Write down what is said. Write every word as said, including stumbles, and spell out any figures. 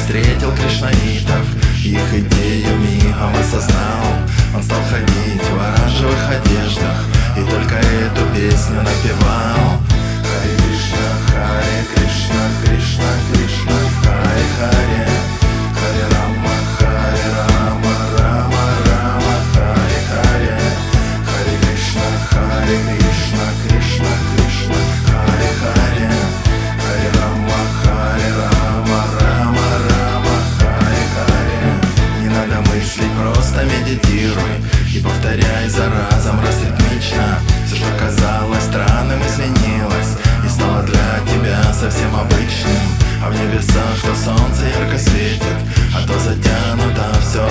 встретил кришнаитов, их идею мигом осознал. Он стал ходить в оранжевых одеждах и только эту песню напевал. Харе Кришна, Харе Кришна, Кришна, Кришна, Харе Харе, Харе Рама, Харе Рама, Рама, Рама, Харе Харе, Харе Кришна, Харе Кришна, Кришна, Кришна, Харе Харе, Харе Рама, Харе Рама, Рама, Рама, Харе Харе. Не надо мыслить, просто медитируй и повторяй за разом раз ритмично. Все, что казалось странным, изменилось и стало для тебя совсем обычным. А в небесах то солнце ярко светит, а то затянуто все